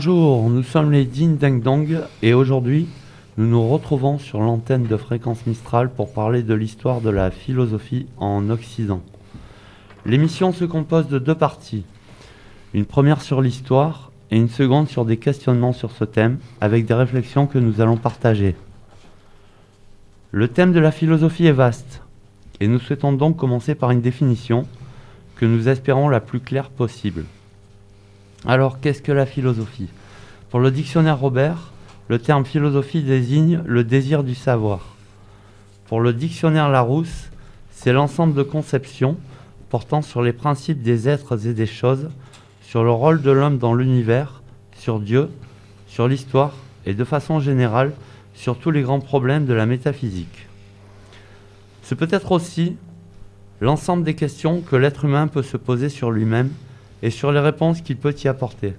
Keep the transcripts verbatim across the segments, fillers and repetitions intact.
Bonjour, nous sommes les Ding Dang Dong et aujourd'hui nous nous retrouvons sur l'antenne de Fréquence Mistral pour parler de l'histoire de la philosophie en Occident. L'émission se compose de deux parties, une première sur l'histoire et une seconde sur des questionnements sur ce thème avec des réflexions que nous allons partager. Le thème de la philosophie est vaste et nous souhaitons donc commencer par une définition que nous espérons la plus claire possible. Alors, qu'est-ce que la philosophie ? Pour le dictionnaire Robert, le terme philosophie désigne le désir du savoir. Pour le dictionnaire Larousse, c'est l'ensemble de conceptions portant sur les principes des êtres et des choses, sur le rôle de l'homme dans l'univers, sur Dieu, sur l'histoire et de façon générale sur tous les grands problèmes de la métaphysique. C'est peut-être aussi l'ensemble des questions que l'être humain peut se poser sur lui-même et sur les réponses qu'il peut y apporter.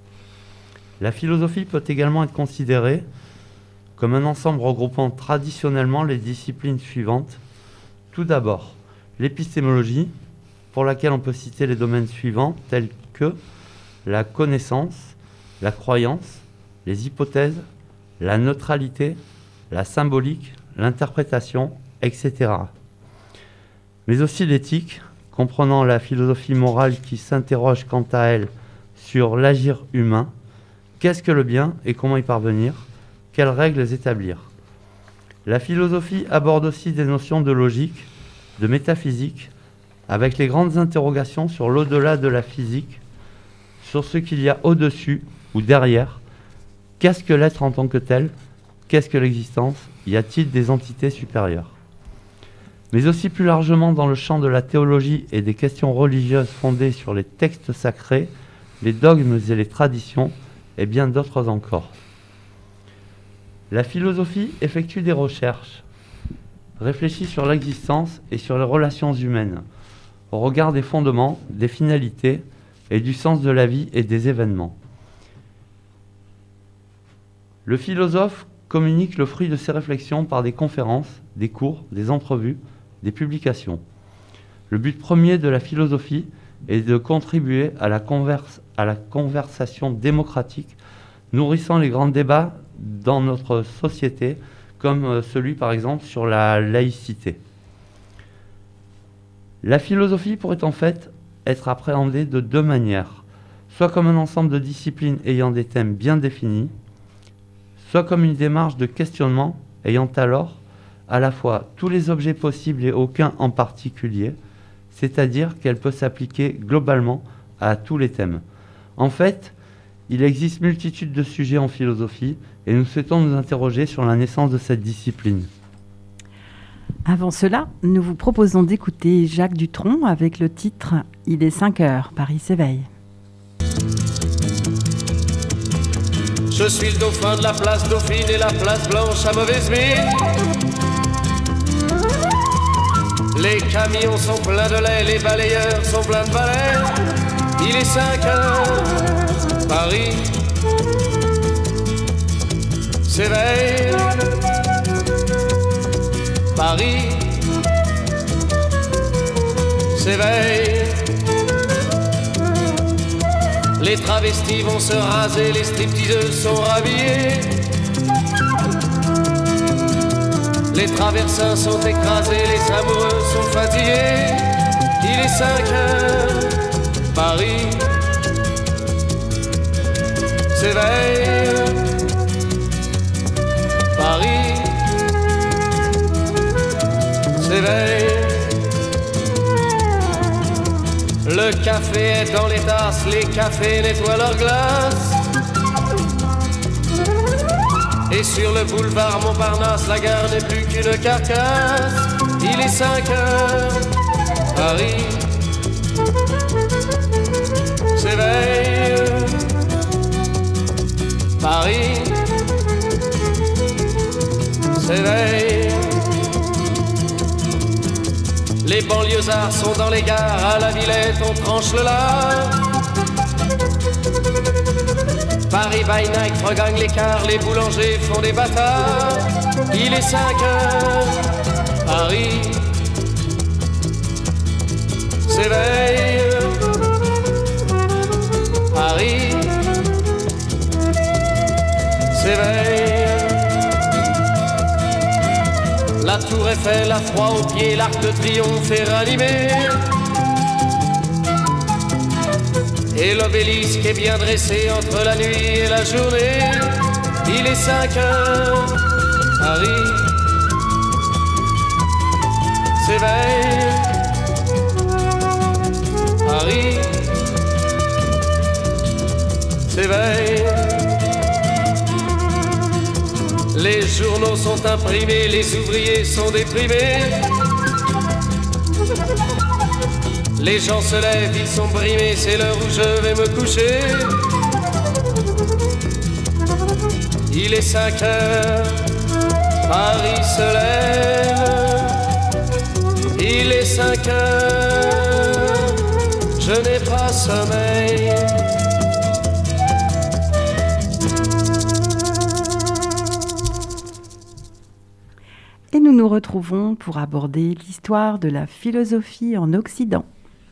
La philosophie peut également être considérée comme un ensemble regroupant traditionnellement les disciplines suivantes. Tout d'abord, l'épistémologie, pour laquelle on peut citer les domaines suivants tels que la connaissance, la croyance, les hypothèses, la neutralité, la symbolique, l'interprétation, et cetera. Mais aussi l'éthique, comprenant la philosophie morale qui s'interroge quant à elle sur l'agir humain, qu'est-ce que le bien et comment y parvenir, quelles règles établir. La philosophie aborde aussi des notions de logique, de métaphysique, avec les grandes interrogations sur l'au-delà de la physique, sur ce qu'il y a au-dessus ou derrière, qu'est-ce que l'être en tant que tel, qu'est-ce que l'existence, y a-t-il des entités supérieures ? Mais aussi plus largement dans le champ de la théologie et des questions religieuses fondées sur les textes sacrés, les dogmes et les traditions, et bien d'autres encore. La philosophie effectue des recherches, réfléchit sur l'existence et sur les relations humaines, au regard des fondements, des finalités et du sens de la vie et des événements. Le philosophe communique le fruit de ses réflexions par des conférences, des cours, des entrevues, des publications. Le but premier de la philosophie est de contribuer à la, converse, à la conversation démocratique, nourrissant les grands débats dans notre société, comme celui par exemple sur la laïcité. La philosophie pourrait en fait être appréhendée de deux manières, soit comme un ensemble de disciplines ayant des thèmes bien définis, soit comme une démarche de questionnement ayant alors à la fois tous les objets possibles et aucun en particulier, c'est-à-dire qu'elle peut s'appliquer globalement à tous les thèmes. En fait, il existe multitude de sujets en philosophie et nous souhaitons nous interroger sur la naissance de cette discipline. Avant cela, nous vous proposons d'écouter Jacques Dutronc avec le titre « Il est cinq heures, Paris s'éveille ». Je suis le dauphin de la place Dauphine et la place Blanche à mauvaise mine. Les camions sont pleins de lait, les balayeurs sont pleins de balais. Il est cinq heures, Paris s'éveille. Paris s'éveille. Les travestis vont se raser, les stripteaseuses sont rhabillées. Les traversins sont écrasés, les amoureux sont fatigués. Il est cinq heures, Paris s'éveille. Paris s'éveille. Le café est dans les tasses, les cafés nettoient leurs glaces. Et sur le boulevard Montparnasse, la gare n'est plus qu'une carcasse. Il est cinq heures, Paris s'éveille. Paris s'éveille. Les banlieusards sont dans les gares, à la Villette on tranche le lard. Paris by night regagne l'écart, les boulangers font des bâtards. Il est cinq heures, Paris s'éveille. Paris s'éveille. La tour Eiffel, la froid aux pieds, l'arc de triomphe est ranimé. Et l'obélisque est bien dressé entre la nuit et la journée. Il est cinq heures, Paris s'éveille. Paris s'éveille. Les journaux sont imprimés, les ouvriers sont déprimés. Les gens se lèvent, ils sont brimés, c'est l'heure où je vais me coucher. Il est cinq heures, Paris se lève. Il est cinq heures, je n'ai pas sommeil. Et nous nous retrouvons pour aborder l'histoire de la philosophie en Occident.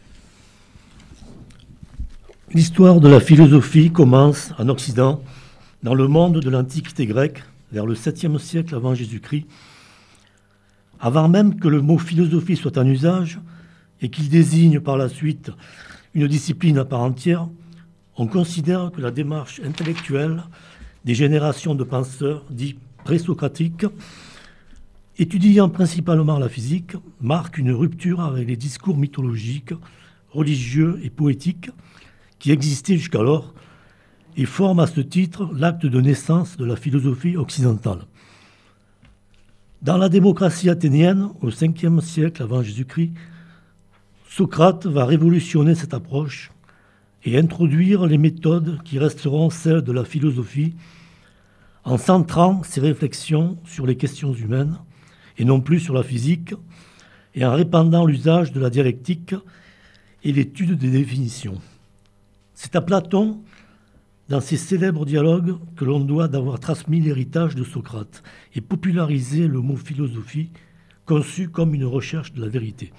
L'histoire de la philosophie commence en Occident, dans le monde de l'Antiquité grecque, vers le septième siècle avant Jésus-Christ. Avant même que le mot philosophie soit en usage et qu'il désigne par la suite une discipline à part entière, on considère que la démarche intellectuelle des générations de penseurs dits présocratiques, étudiant principalement la physique, marque une rupture avec les discours mythologiques, religieux et poétiques qui existaient jusqu'alors et forment à ce titre l'acte de naissance de la philosophie occidentale. Dans la démocratie athénienne, au cinquième siècle avant Jésus-Christ, Socrate va révolutionner cette approche et introduire les méthodes qui resteront celles de la philosophie en centrant ses réflexions sur les questions humaines et non plus sur la physique, et en répandant l'usage de la dialectique et l'étude des définitions. C'est à Platon, dans ses célèbres dialogues, que l'on doit d'avoir transmis l'héritage de Socrate et popularisé le mot philosophie, conçu comme une recherche de la vérité.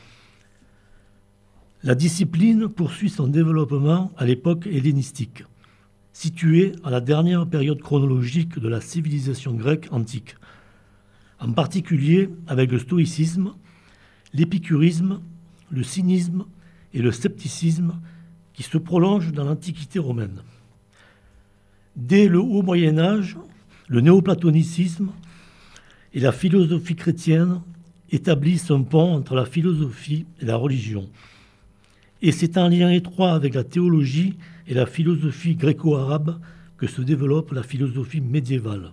La discipline poursuit son développement à l'époque hellénistique, située à la dernière période chronologique de la civilisation grecque antique, en particulier avec le stoïcisme, l'épicurisme, le cynisme et le scepticisme qui se prolongent dans l'Antiquité romaine. Dès le haut Moyen Âge, le néoplatonisme et la philosophie chrétienne établissent un pont entre la philosophie et la religion. Et c'est en lien étroit avec la théologie et la philosophie gréco-arabe que se développe la philosophie médiévale.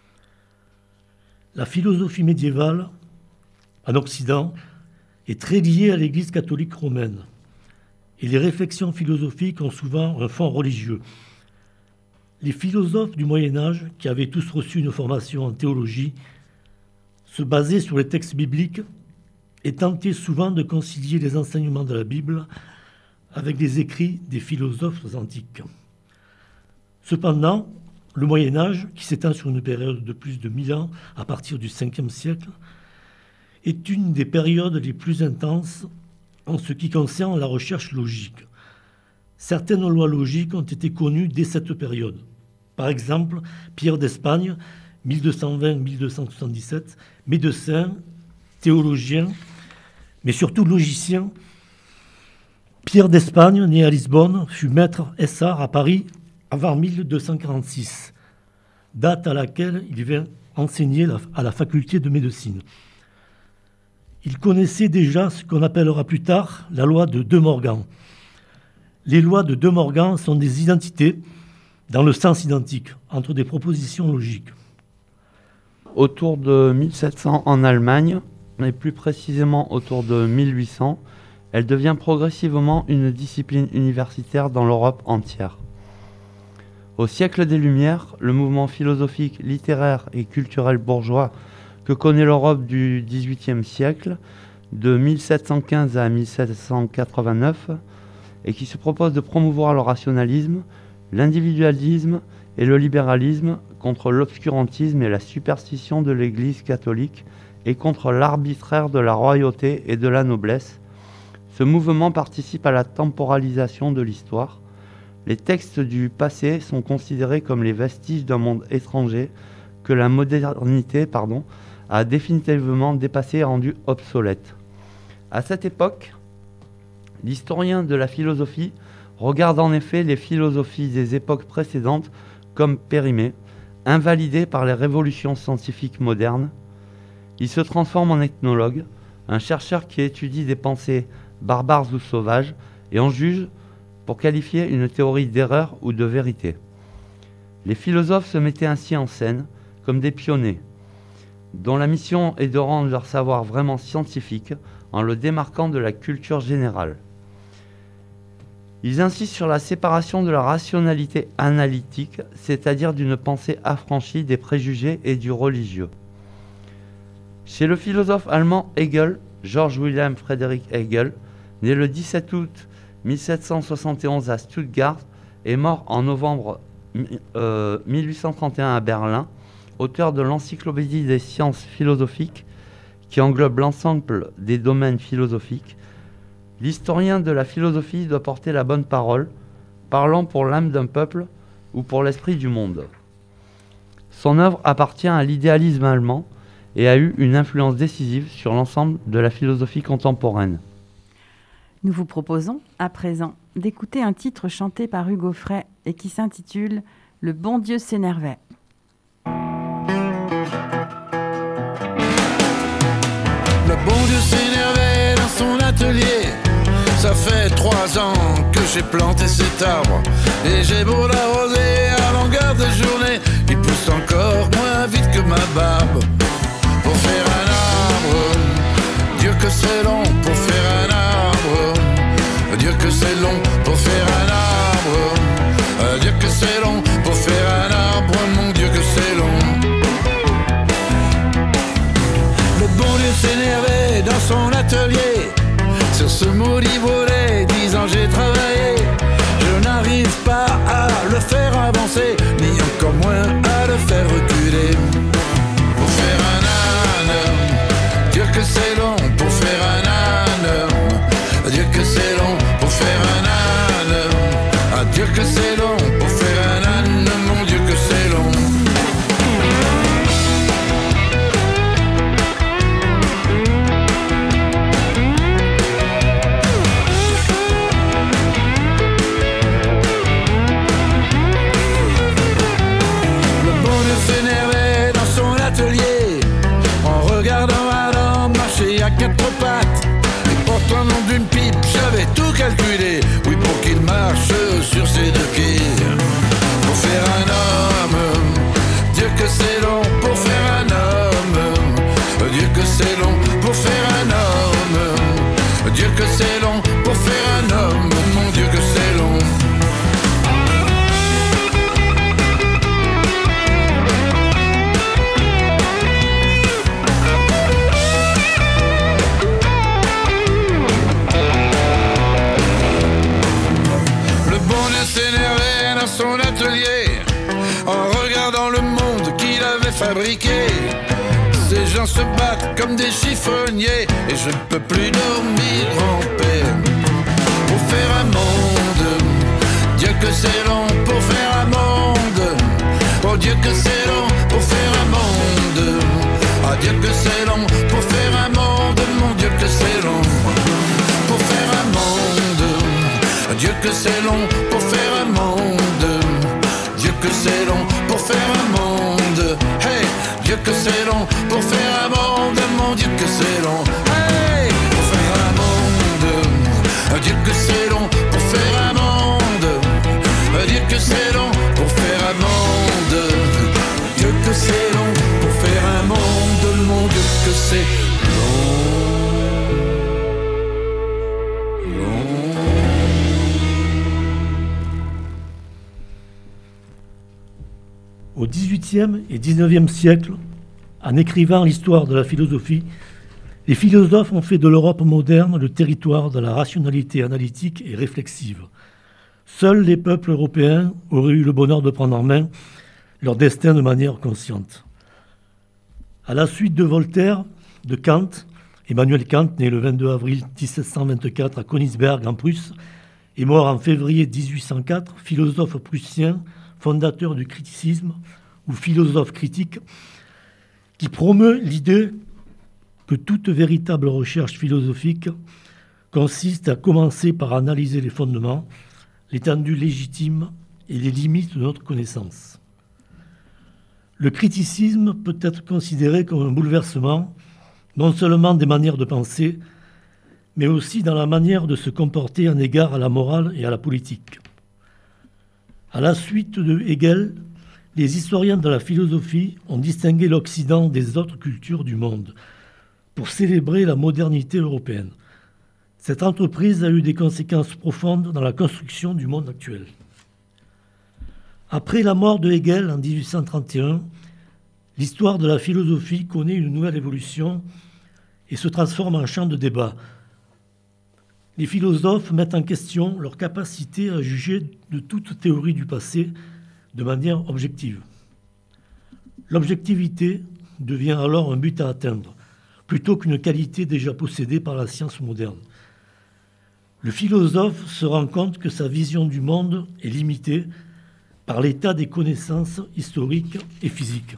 La philosophie médiévale, en Occident, est très liée à l'Église catholique romaine. Et les réflexions philosophiques ont souvent un fond religieux. Les philosophes du Moyen-Âge, qui avaient tous reçu une formation en théologie, se basaient sur les textes bibliques et tentaient souvent de concilier les enseignements de la Bible avec les écrits des philosophes antiques. Cependant, le Moyen-Âge, qui s'étend sur une période de plus de mille ans à partir du cinquième siècle, est une des périodes les plus intenses en ce qui concerne la recherche logique. Certaines lois logiques ont été connues dès cette période. Par exemple, Pierre d'Espagne, mille deux cent vingt à mille deux cent soixante-dix-sept, médecin, théologien, mais surtout logicien. Pierre d'Espagne, né à Lisbonne, fut maître essart à Paris avant mille deux cent quarante-six, date à laquelle il vint enseigner à la faculté de médecine. Il connaissait déjà ce qu'on appellera plus tard la loi de De Morgan. Les lois de De Morgan sont des identités, dans le sens identique, entre des propositions logiques. Autour de mille sept cents en Allemagne, et plus précisément autour de mille huit cents, elle devient progressivement une discipline universitaire dans l'Europe entière. Au siècle des Lumières, le mouvement philosophique, littéraire et culturel bourgeois que connaît l'Europe du dix-huitième siècle, de mille sept cent quinze à mille sept cent quatre-vingt-neuf, et qui se propose de promouvoir le rationalisme, l'individualisme et le libéralisme contre l'obscurantisme et la superstition de l'Église catholique et contre l'arbitraire de la royauté et de la noblesse. Ce mouvement participe à la temporalisation de l'histoire. Les textes du passé sont considérés comme les vestiges d'un monde étranger que la modernité pardon, a définitivement dépassé et rendu obsolète. À cette époque, l'historien de la philosophie regarde en effet les philosophies des époques précédentes comme périmées, invalidées par les révolutions scientifiques modernes. Il se transforme en ethnologue, un chercheur qui étudie des pensées barbares ou sauvages et en juge pour qualifier une théorie d'erreur ou de vérité. Les philosophes se mettaient ainsi en scène comme des pionniers, dont la mission est de rendre leur savoir vraiment scientifique en le démarquant de la culture générale. Ils insistent sur la séparation de la rationalité analytique, c'est-à-dire d'une pensée affranchie des préjugés et du religieux. Chez le philosophe allemand Hegel, Georg Wilhelm Friedrich Hegel, né le dix-sept août mille sept cent soixante et onze à Stuttgart et mort en novembre euh, mille huit cent trente et un à Berlin, auteur de l'Encyclopédie des sciences philosophiques qui englobe l'ensemble des domaines philosophiques, l'historien de la philosophie doit porter la bonne parole, parlant pour l'âme d'un peuple ou pour l'esprit du monde. Son œuvre appartient à l'idéalisme allemand et a eu une influence décisive sur l'ensemble de la philosophie contemporaine. Nous vous proposons, à présent, d'écouter un titre chanté par Hugo Frey et qui s'intitule « Le bon Dieu s'énervait ». Le bon Dieu s'énervait dans son atelier. Ça fait trois ans que j'ai planté cet arbre et j'ai beau l'arroser à longueur de journée, il pousse encore moins vite que ma barbe. Pour faire un arbre, Dieu que c'est long pour faire un arbre. Dieu que c'est long pour faire un arbre. Dieu que c'est long pour faire un arbre, mon Dieu que c'est long. Le bon Dieu s'énervait dans son atelier sur ce maudit volet, disant j'ai travaillé. Je n'arrive pas à le faire avancer, ni encore moins à le faire reculer. Pour faire un âne, Dieu que c'est long pour faire un âne. Dieu que c'est long pour faire un âne. Ah, Dieu que c'est long pour faire un âne, mon Dieu que c'est long. S'énervait dans son atelier en regardant un homme marcher à quatre pattes et portant le nom d'une pipe. J'avais tout calculé, oui, pour qu'il marche sur ses deux pieds. Pour faire un homme, Dieu que c'est long pour faire un homme. Dieu que c'est long pour faire un homme. Dieu que c'est long pour faire un homme, mon Dieu que c'est long. S'énervait dans son atelier en regardant le monde qu'il avait fabriqué. Ces gens se battent comme des chiffonniers et je ne peux plus dormir en paix. Pour faire un monde, Dieu que c'est long pour faire un monde. Oh Dieu que c'est long pour faire un monde. Ah Dieu que c'est long pour faire un monde, mon Dieu que c'est long pour faire un monde. Dieu que c'est long pour faire un monde. Dieu que c'est long pour faire un monde. Hey, Dieu que c'est long pour faire un monde. Mon Dieu que c'est long. Hey, pour faire un monde. Dieu que c'est long pour faire un monde. Dieu que c'est long pour faire un monde. Dieu que c'est long pour faire un monde. Mon Dieu que c'est long. Au dix-huitième et dix-neuvième siècle, en écrivant l'histoire de la philosophie, les philosophes ont fait de l'Europe moderne le territoire de la rationalité analytique et réflexive. Seuls les peuples européens auraient eu le bonheur de prendre en main leur destin de manière consciente. À la suite de Voltaire, de Kant, Emmanuel Kant, né le vingt-deux avril mille sept cent vingt-quatre à Königsberg en Prusse, est mort en février dix-huit cent quatre, philosophe prussien, fondateur du criticisme ou philosophe critique, qui promeut l'idée que toute véritable recherche philosophique consiste à commencer par analyser les fondements, l'étendue légitime et les limites de notre connaissance. Le criticisme peut être considéré comme un bouleversement, non seulement des manières de penser, mais aussi dans la manière de se comporter en égard à la morale et à la politique. À la suite de Hegel, les historiens de la philosophie ont distingué l'Occident des autres cultures du monde pour célébrer la modernité européenne. Cette entreprise a eu des conséquences profondes dans la construction du monde actuel. Après la mort de Hegel en dix-huit cent trente et un, l'histoire de la philosophie connaît une nouvelle évolution et se transforme en champ de débat. Les philosophes mettent en question leur capacité à juger de toute théorie du passé de manière objective. L'objectivité devient alors un but à atteindre, plutôt qu'une qualité déjà possédée par la science moderne. Le philosophe se rend compte que sa vision du monde est limitée par l'état des connaissances historiques et physiques.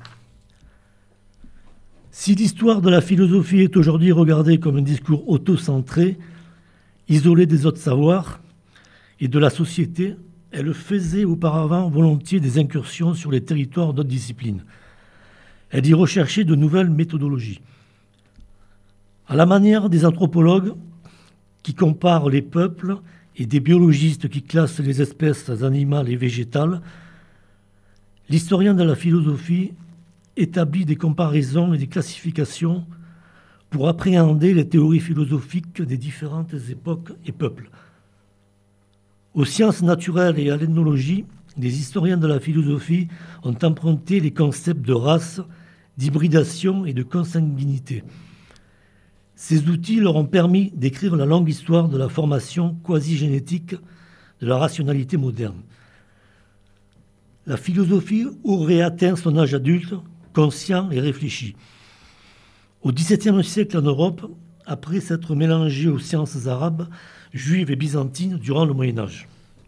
Si l'histoire de la philosophie est aujourd'hui regardée comme un discours auto-centré, isolé des autres savoirs et de la société, elle faisait auparavant volontiers des incursions sur les territoires d'autres disciplines. Elle y recherchait de nouvelles méthodologies. À la manière des anthropologues qui comparent les peuples et des biologistes qui classent les espèces animales et végétales, l'historien de la philosophie établit des comparaisons et des classifications pour appréhender les théories philosophiques des différentes époques et peuples. Aux sciences naturelles et à l'ethnologie, les historiens de la philosophie ont emprunté les concepts de race, d'hybridation et de consanguinité. Ces outils leur ont permis d'écrire la longue histoire de la formation quasi-génétique de la rationalité moderne. La philosophie aurait atteint son âge adulte, conscient et réfléchi. Au dix-septième siècle en Europe, après s'être mélangé aux sciences arabes, juives et byzantines durant le Moyen-Âge.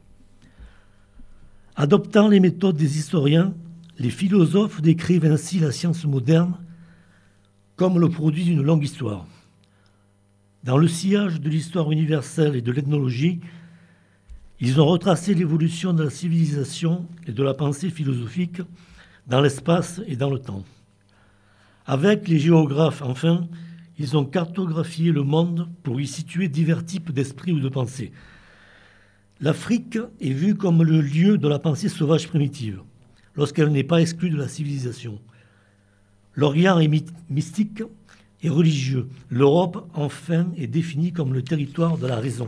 Adoptant les méthodes des historiens, les philosophes décrivent ainsi la science moderne comme le produit d'une longue histoire. Dans le sillage de l'histoire universelle et de l'ethnologie, ils ont retracé l'évolution de la civilisation et de la pensée philosophique dans l'espace et dans le temps. Avec les géographes, enfin, ils ont cartographié le monde pour y situer divers types d'esprits ou de pensées. L'Afrique est vue comme le lieu de la pensée sauvage primitive, lorsqu'elle n'est pas exclue de la civilisation. L'Orient est mystique et religieux. L'Europe, enfin, est définie comme le territoire de la raison.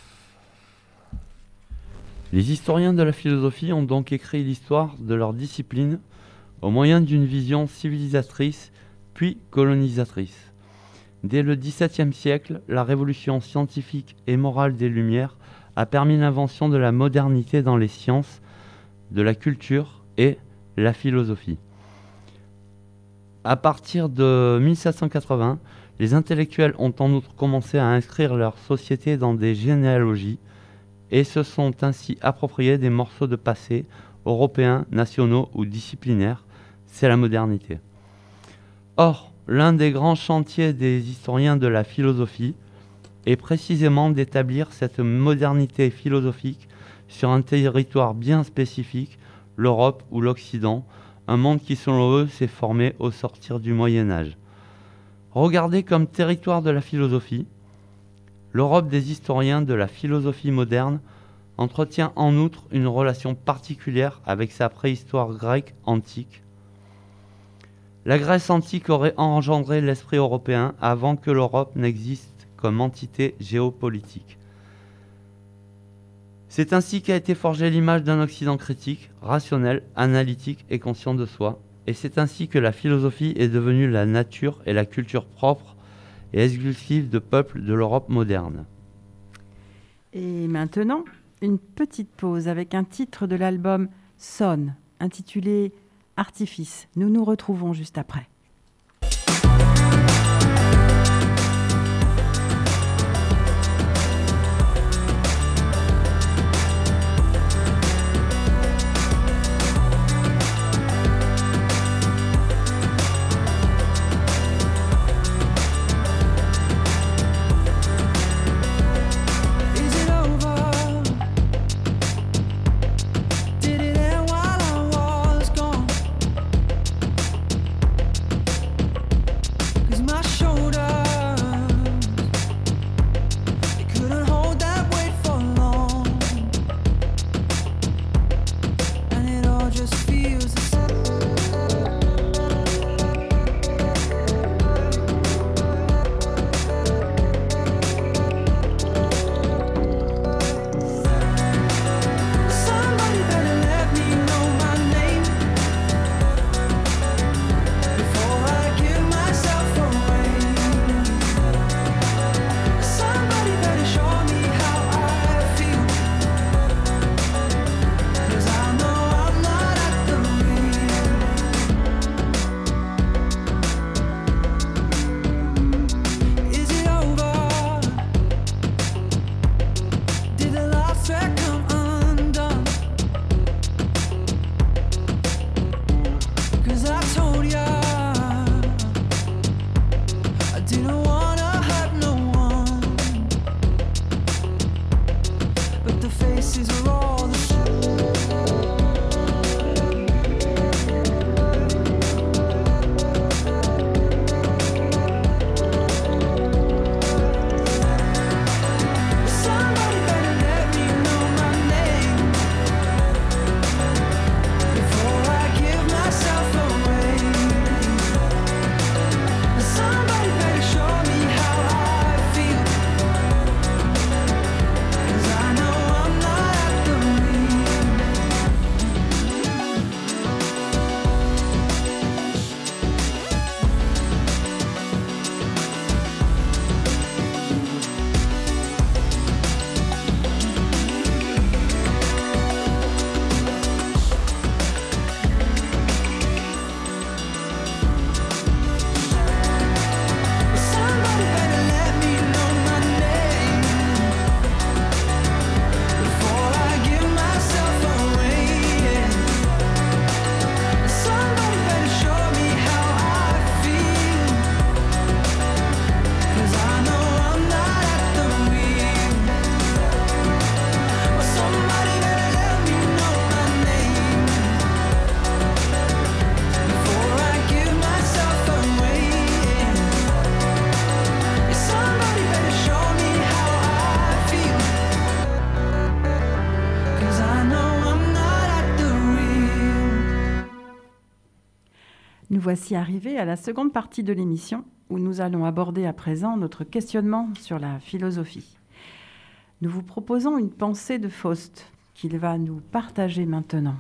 Les historiens de la philosophie ont donc écrit l'histoire de leur discipline au moyen d'une vision civilisatrice puis colonisatrice. Dès le dix-septième siècle, la révolution scientifique et morale des Lumières a permis l'invention de la modernité dans les sciences, de la culture et la philosophie. À partir de mille sept cent quatre-vingts, les intellectuels ont en outre commencé à inscrire leur société dans des généalogies et se sont ainsi appropriés des morceaux de passé européens, nationaux ou disciplinaires. C'est la modernité. Or, l'un des grands chantiers des historiens de la philosophie est précisément d'établir cette modernité philosophique sur un territoire bien spécifique, l'Europe ou l'Occident, un monde qui, selon eux, s'est formé au sortir du Moyen-Âge. Regardé comme territoire de la philosophie, l'Europe des historiens de la philosophie moderne entretient en outre une relation particulière avec sa préhistoire grecque antique. La Grèce antique aurait engendré l'esprit européen avant que l'Europe n'existe comme entité géopolitique. C'est ainsi qu'a été forgée l'image d'un Occident critique, rationnel, analytique et conscient de soi. Et c'est ainsi que la philosophie est devenue la nature et la culture propre et exclusive de peuples de l'Europe moderne. Et maintenant, une petite pause avec un titre de l'album Sonne, intitulé Artifice. Nous nous retrouvons juste après. voici arrivés à la seconde partie de l'émission où nous allons aborder à présent notre questionnement sur la philosophie. Nous vous proposons une pensée de Faust qu'il va nous partager maintenant.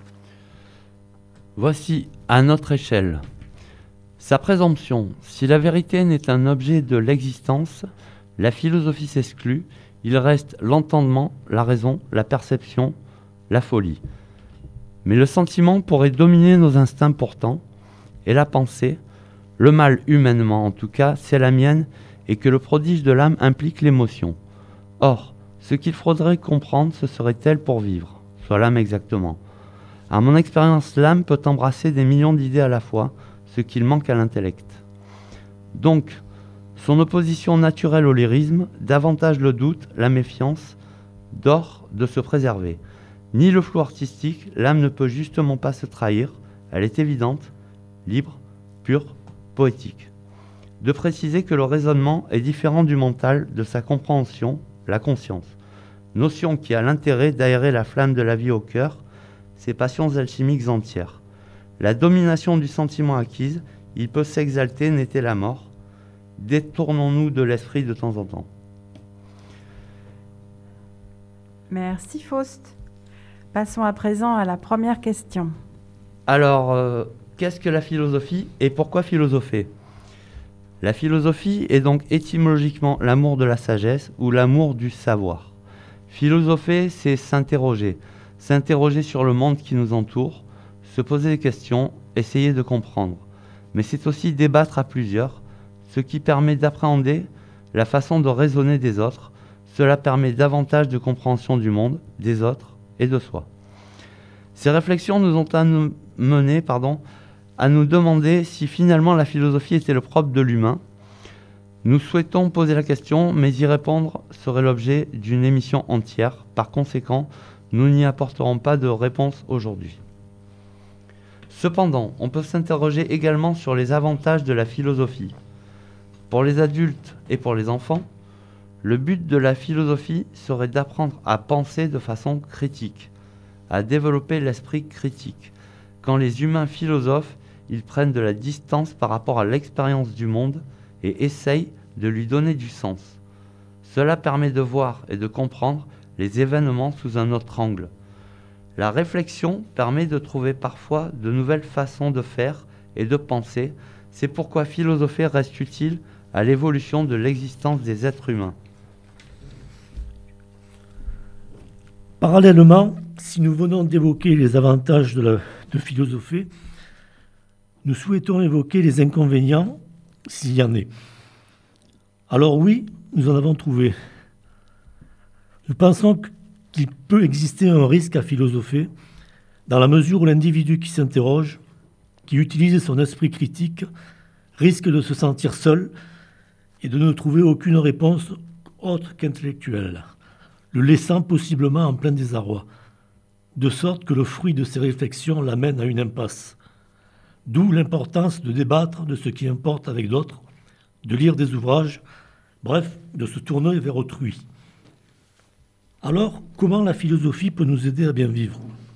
Voici, à notre échelle, sa présomption. Si la vérité n'est un objet de l'existence, la philosophie s'exclut, il reste l'entendement, la raison, la perception, la folie. Mais le sentiment pourrait dominer nos instincts pourtant, et la pensée, le mal humainement en tout cas, c'est la mienne, et que le prodige de l'âme implique l'émotion. Or, ce qu'il faudrait comprendre, ce serait elle pour vivre, soit l'âme exactement. À mon expérience, l'âme peut embrasser des millions d'idées à la fois, ce qu'il manque à l'intellect. Donc, son opposition naturelle au lyrisme, davantage le doute, la méfiance, d'or de se préserver. Ni le flou artistique, l'âme ne peut justement pas se trahir, elle est évidente, libre, pure, poétique. De préciser que le raisonnement est différent du mental, de sa compréhension, la conscience. Notion qui a l'intérêt d'aérer la flamme de la vie au cœur, ses passions alchimiques entières. La domination du sentiment acquise, il peut s'exalter, n'était la mort. Détournons-nous de l'esprit de temps en temps. Merci Faust. Passons à présent à la première question. Alors, euh, qu'est-ce que la philosophie et pourquoi philosopher ? La philosophie est donc étymologiquement l'amour de la sagesse ou l'amour du savoir. Philosopher, c'est s'interroger, s'interroger sur le monde qui nous entoure, se poser des questions, essayer de comprendre. Mais c'est aussi débattre à plusieurs, ce qui permet d'appréhender la façon de raisonner des autres. Cela permet davantage de compréhension du monde, des autres et de soi. Ces réflexions nous ont amené pardon, à nous demander si finalement la philosophie était le propre de l'humain. Nous souhaitons poser la question, mais y répondre serait l'objet d'une émission entière. Par conséquent, nous n'y apporterons pas de réponse aujourd'hui. Cependant, on peut s'interroger également sur les avantages de la philosophie. Pour les adultes et pour les enfants, le but de la philosophie serait d'apprendre à penser de façon critique, à développer l'esprit critique. Quand les humains philosophes, ils prennent de la distance par rapport à l'expérience du monde et essayent de lui donner du sens. Cela permet de voir et de comprendre les événements sous un autre angle. La réflexion permet de trouver parfois de nouvelles façons de faire et de penser. C'est pourquoi philosopher reste utile à l'évolution de l'existence des êtres humains. Parallèlement, si nous venons d'évoquer les avantages de, la, de philosopher, nous souhaitons évoquer les inconvénients, s'il y en a. Alors oui, nous en avons trouvé. Nous pensons qu'il peut exister un risque à philosopher, dans la mesure où l'individu qui s'interroge, qui utilise son esprit critique, risque de se sentir seul et de ne trouver aucune réponse autre qu'intellectuelle, le laissant possiblement en plein désarroi, de sorte que le fruit de ses réflexions l'amène à une impasse. D'où l'importance de débattre de ce qui importe avec d'autres, de lire des ouvrages, bref, de se tourner vers autrui. Alors, comment la philosophie peut nous aider à bien vivre ?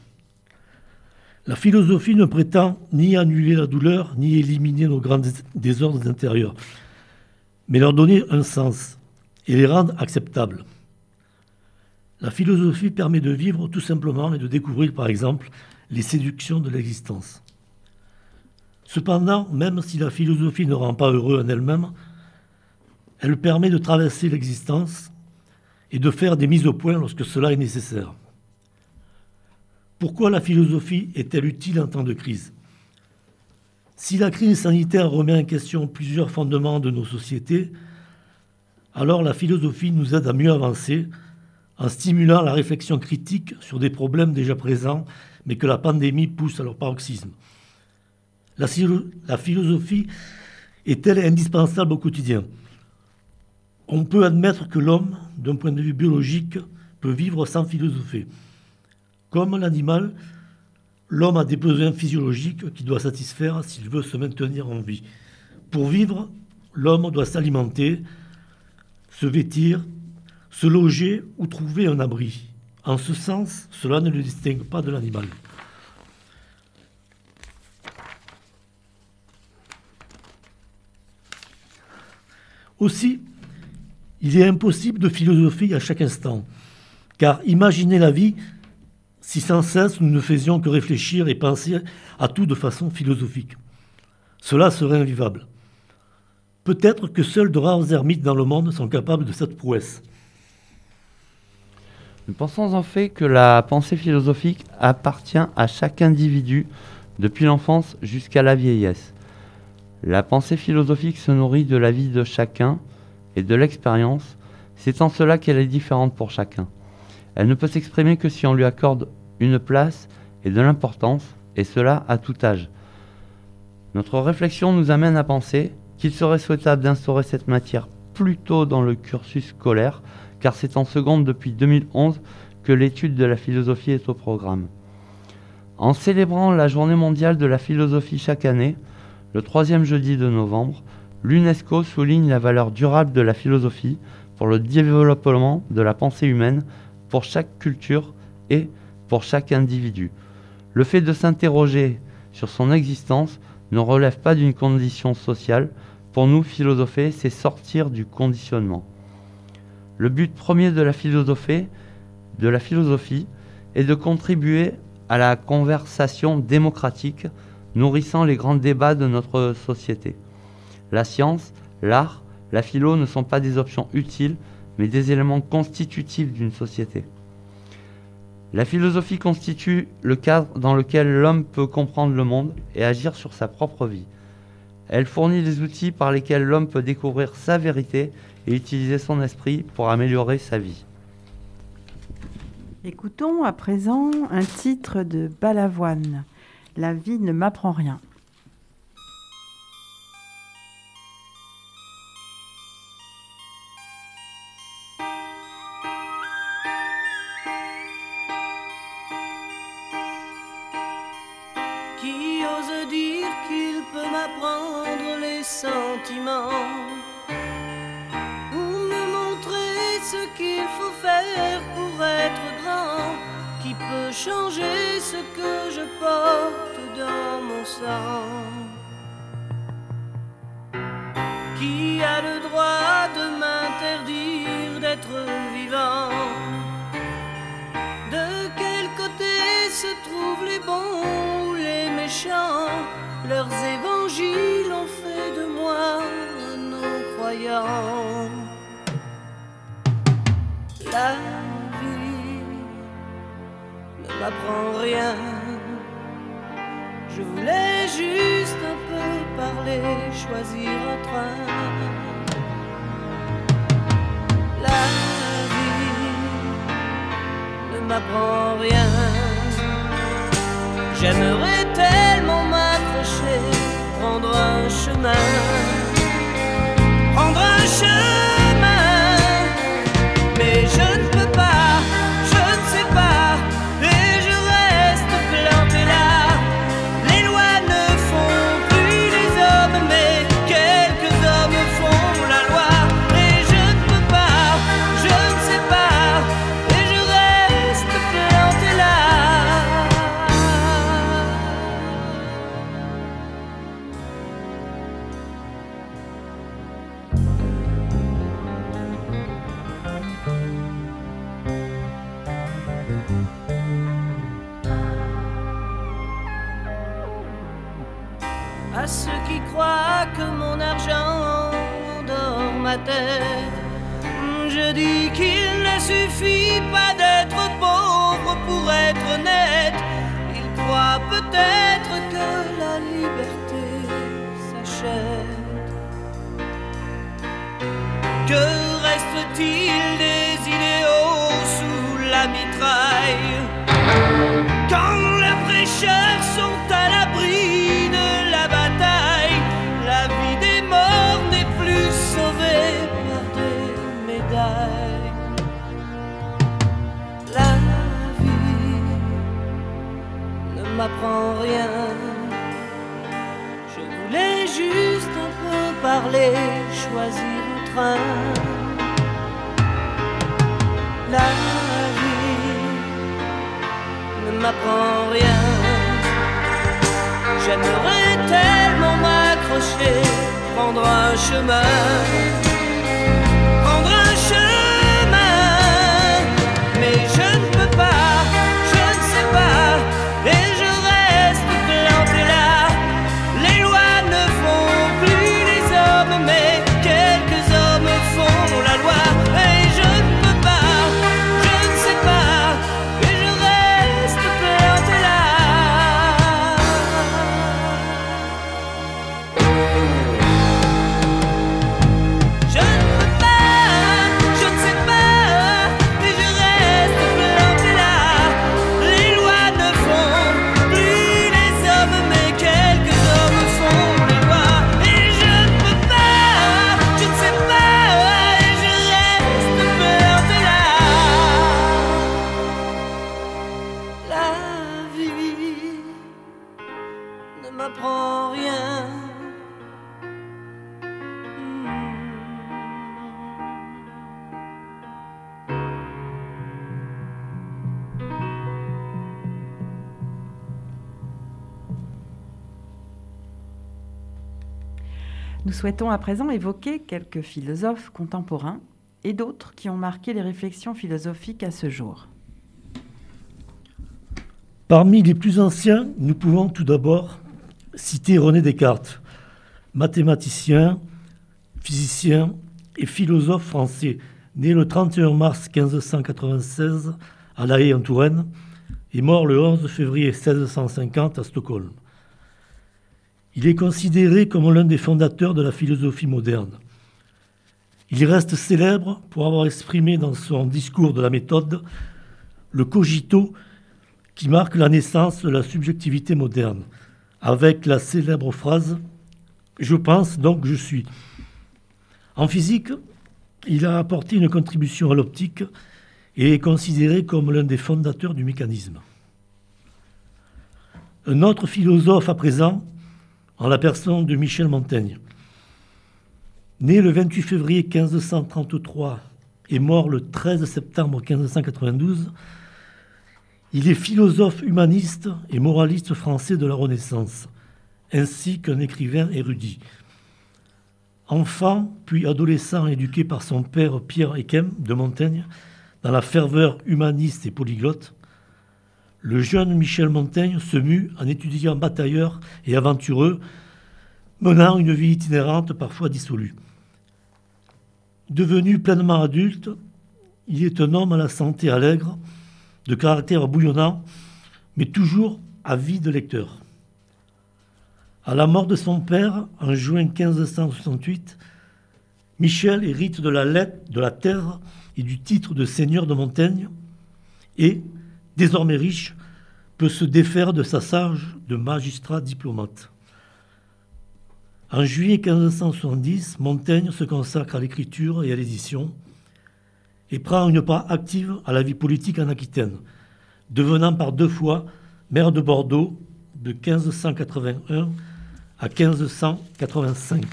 La philosophie ne prétend ni annuler la douleur, ni éliminer nos grands désordres intérieurs, mais leur donner un sens et les rendre acceptables. La philosophie permet de vivre tout simplement et de découvrir, par exemple, les séductions de l'existence. Cependant, même si la philosophie ne rend pas heureux en elle-même, elle permet de traverser l'existence et de faire des mises au point lorsque cela est nécessaire. Pourquoi la philosophie est-elle utile en temps de crise ? Si la crise sanitaire remet en question plusieurs fondements de nos sociétés, alors la philosophie nous aide à mieux avancer en stimulant la réflexion critique sur des problèmes déjà présents, mais que la pandémie pousse à leur paroxysme. La, la philosophie est-elle indispensable au quotidien ? On peut admettre que l'homme, d'un point de vue biologique, peut vivre sans philosopher. Comme l'animal, l'homme a des besoins physiologiques qu'il doit satisfaire s'il veut se maintenir en vie. Pour vivre, l'homme doit s'alimenter, se vêtir, se loger ou trouver un abri. En ce sens, cela ne le distingue pas de l'animal. Aussi, il est impossible de philosopher à chaque instant, car imaginez la vie si sans cesse nous ne faisions que réfléchir et penser à tout de façon philosophique. Cela serait invivable. Peut-être que seuls de rares ermites dans le monde sont capables de cette prouesse. Nous pensons en fait que la pensée philosophique appartient à chaque individu depuis l'enfance jusqu'à la vieillesse. La pensée philosophique se nourrit de la vie de chacun et de l'expérience. C'est en cela qu'elle est différente pour chacun. Elle ne peut s'exprimer que si on lui accorde une place et de l'importance, et cela à tout âge. Notre réflexion nous amène à penser qu'il serait souhaitable d'instaurer cette matière plus tôt dans le cursus scolaire, car c'est en seconde depuis deux mille onze que l'étude de la philosophie est au programme. En célébrant la Journée mondiale de la philosophie chaque année, le troisième jeudi de novembre, l'UNESCO souligne la valeur durable de la philosophie pour le développement de la pensée humaine pour chaque culture et pour chaque individu. Le fait de s'interroger sur son existence ne relève pas d'une condition sociale. Pour nous, philosopher, c'est sortir du conditionnement. Le but premier de la philosophie, de la philosophie est de contribuer à la conversation démocratique nourrissant les grands débats de notre société. La science, l'art, la philo ne sont pas des options utiles, mais des éléments constitutifs d'une société. La philosophie constitue le cadre dans lequel l'homme peut comprendre le monde et agir sur sa propre vie. Elle fournit les outils par lesquels l'homme peut découvrir sa vérité et utiliser son esprit pour améliorer sa vie. Écoutons à présent un titre de Balavoine, « La vie ne m'apprend rien ». Qui ose dire qu'il peut m'apprendre les sentiments ou me montrer ce qu'il faut faire pour être grand? Qui peut changer ce que je porte dans mon sang? Qui a le droit de m'interdire d'être vivant? De quel côté se trouvent les bons ou les méchants? Leurs évangiles ont fait de moi un non-croyant. La vie ne m'apprend rien. Je voulais juste un peu parler, choisir un train. La vie ne m'apprend rien. J'aimerais tellement m'accrocher, prendre un chemin, prendre un chemin, mais je ne peux pas, je ne sais pas, et je reste planté là. Les lois ne font plus les hommes, mais quelques hommes font la loi, et je ne peux pas, je ne sais pas, et je reste planté là. À ceux qui croient que mon argent endort ma tête, je dis qu'il ne suffit pas d'être pauvre pour être honnête. Ils croient peut-être que la liberté s'achète. Que reste-t-il des idéaux sous la mitraille quand les prêcheurs sont à l'abri de la bataille? La vie des morts n'est plus sauvée par des médailles. La vie ne m'apprend rien. Je voulais juste un peu parler, choisir un train. La vie ne m'apprend rien. J'aimerais tellement m'accrocher, prendre un chemin, Nous souhaitons à présent évoquer quelques philosophes contemporains et d'autres qui ont marqué les réflexions philosophiques à ce jour. Parmi les plus anciens, nous pouvons tout d'abord citer René Descartes, mathématicien, physicien et philosophe français, né le trente et un mars mille cinq cent quatre-vingt-seize à La Haye en Touraine et mort le onze février seize cent cinquante à Stockholm. Il est considéré comme l'un des fondateurs de la philosophie moderne. Il reste célèbre pour avoir exprimé dans son discours de la méthode le cogito qui marque la naissance de la subjectivité moderne, avec la célèbre phrase « Je pense, donc je suis ». En physique, il a apporté une contribution à l'optique et est considéré comme l'un des fondateurs du mécanisme. Un autre philosophe à présent, en la personne de Michel Montaigne. Né le vingt-huit février mille cinq cent trente-trois et mort le treize septembre mille cinq cent quatre-vingt-douze, il est philosophe humaniste et moraliste français de la Renaissance, ainsi qu'un écrivain érudit. Enfant, puis adolescent éduqué par son père Pierre Esquem de Montaigne, dans la ferveur humaniste et polyglotte, le jeune Michel Montaigne se mue en étudiant batailleur et aventureux, menant une vie itinérante parfois dissolue. Devenu pleinement adulte, il est un homme à la santé allègre, de caractère bouillonnant, mais toujours avide lecteur. À la mort de son père, en juin mille cinq cent soixante-huit, Michel hérite de la lettre, de la terre et du titre de seigneur de Montaigne et, désormais riche, peut se défaire de sa charge de magistrat diplomate. En juillet mille cinq cent soixante-dix, Montaigne se consacre à l'écriture et à l'édition et prend une part active à la vie politique en Aquitaine, devenant par deux fois maire de Bordeaux de mille cinq cent quatre-vingt-un à mille cinq cent quatre-vingt-cinq.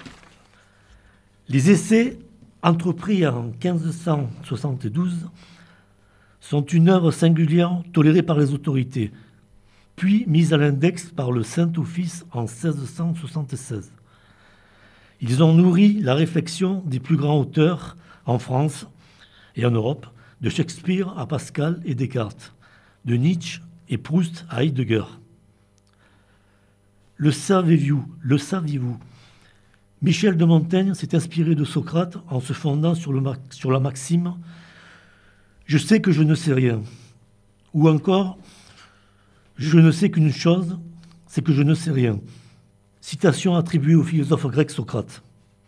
Les essais entrepris en mille cinq cent soixante-douze sont une œuvre singulière tolérée par les autorités, puis mise à l'index par le Saint-Office en mille six cent soixante-seize. Ils ont nourri la réflexion des plus grands auteurs en France et en Europe, de Shakespeare à Pascal et Descartes, de Nietzsche et Proust à Heidegger. Le saviez-vous, le saviez-vous Michel de Montaigne s'est inspiré de Socrate en se fondant sur, le, sur la maxime « Je sais que je ne sais rien » ou encore « Je ne sais qu'une chose, c'est que je ne sais rien ». Citation attribuée au philosophe grec Socrate.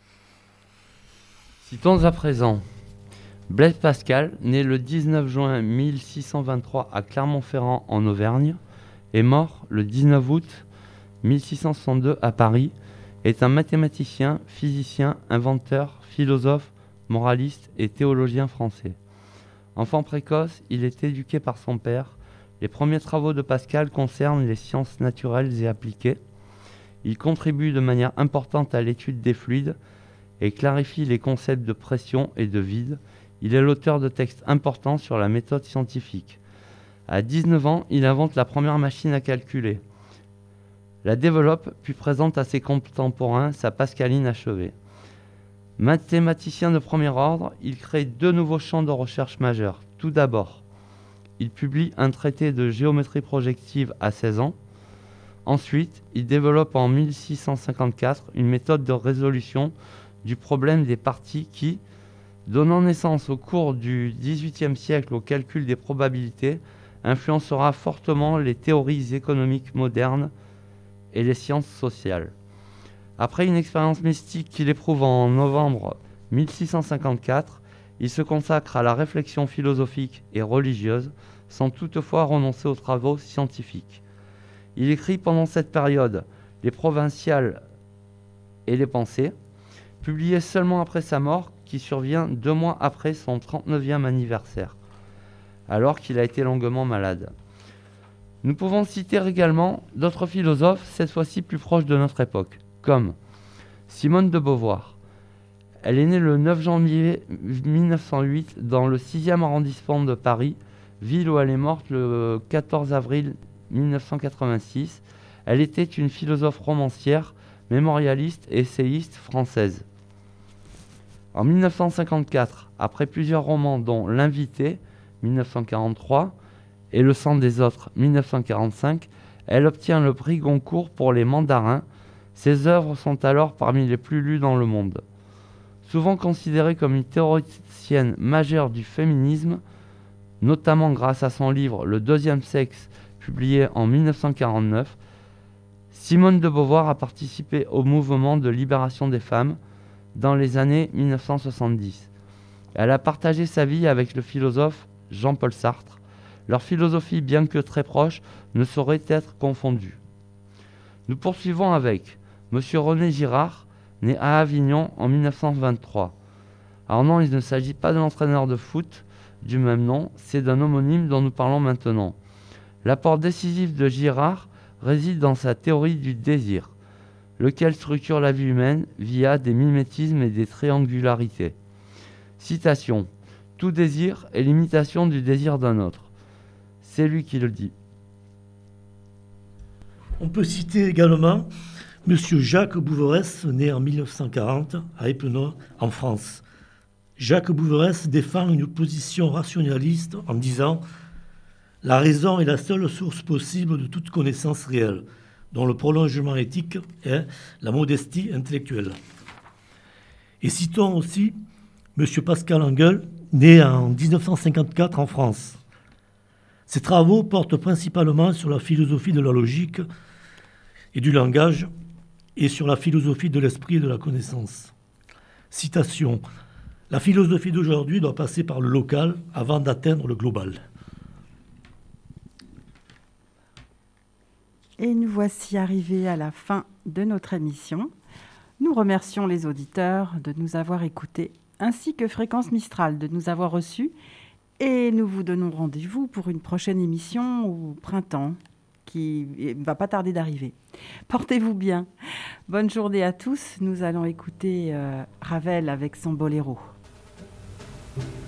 Citons à présent Blaise Pascal, né le dix-neuf juin mille six cent vingt-trois à Clermont-Ferrand en Auvergne, et mort le dix-neuf août mille six cent soixante-deux à Paris, est un mathématicien, physicien, inventeur, philosophe, moraliste et théologien français. Enfant précoce, il est éduqué par son père. Les premiers travaux de Pascal concernent les sciences naturelles et appliquées. Il contribue de manière importante à l'étude des fluides et clarifie les concepts de pression et de vide. Il est l'auteur de textes importants sur la méthode scientifique. À dix-neuf ans, il invente la première machine à calculer, la développe, puis présente à ses contemporains sa Pascaline achevée. Mathématicien de premier ordre, il crée deux nouveaux champs de recherche majeurs. Tout d'abord, il publie un traité de géométrie projective à seize ans. Ensuite, il développe en mille six cent cinquante-quatre une méthode de résolution du problème des parties qui, donnant naissance au cours du dix-huitième siècle au calcul des probabilités, influencera fortement les théories économiques modernes et les sciences sociales. Après une expérience mystique qu'il éprouve en novembre mille six cent cinquante-quatre, il se consacre à la réflexion philosophique et religieuse, sans toutefois renoncer aux travaux scientifiques. Il écrit pendant cette période les Provinciales et les Pensées, publié seulement après sa mort, qui survient deux mois après son trente-neuvième anniversaire, alors qu'il a été longuement malade. Nous pouvons citer également d'autres philosophes, cette fois-ci plus proches de notre époque, comme Simone de Beauvoir. Elle est née le neuf janvier mille neuf cent huit dans le sixième arrondissement de Paris, ville où elle est morte le quatorze avril mille neuf cent quatre-vingt-six. Elle était une philosophe romancière, mémorialiste et essayiste française. En mille neuf cent cinquante-quatre, après plusieurs romans dont L'invité, mille neuf cent quarante-trois, et Le sang des autres, mille neuf cent quarante-cinq, elle obtient le prix Goncourt pour Les Mandarins. Ses œuvres sont alors parmi les plus lues dans le monde. Souvent considérée comme une théoricienne majeure du féminisme, notamment grâce à son livre Le deuxième sexe, publié en mille neuf cent quarante-neuf, Simone de Beauvoir a participé au mouvement de libération des femmes dans les années mille neuf cent soixante-dix. Elle a partagé sa vie avec le philosophe Jean-Paul Sartre. Leur philosophie, bien que très proche, ne saurait être confondue. Nous poursuivons avec Monsieur René Girard, né à Avignon en mille neuf cent vingt-trois. Alors non, il ne s'agit pas de l'entraîneur de foot du même nom, c'est d'un homonyme dont nous parlons maintenant. L'apport décisif de Girard réside dans sa théorie du désir, lequel structure la vie humaine via des mimétismes et des triangularités. Citation : « Tout désir est l'imitation du désir d'un autre. » C'est lui qui le dit. On peut citer également M. Jacques Bouveresse, né en mille neuf cent quarante à Épinal, en France. Jacques Bouveresse défend une position rationaliste en disant « La raison est la seule source possible de toute connaissance réelle, dont le prolongement éthique est la modestie intellectuelle. » Et citons aussi M. Pascal Engel, né en dix-neuf cent cinquante-quatre en France. Ses travaux portent principalement sur la philosophie de la logique et du langage et sur la philosophie de l'esprit et de la connaissance. Citation : « La philosophie d'aujourd'hui doit passer par le local avant d'atteindre le global. » Et nous voici arrivés à la fin de notre émission. Nous remercions les auditeurs de nous avoir écoutés, ainsi que Fréquence Mistral de nous avoir reçus. Et nous vous donnons rendez-vous pour une prochaine émission au printemps, qui ne va pas tarder d'arriver. Portez-vous bien. Bonne journée à tous. Nous allons écouter euh, Ravel avec son boléro.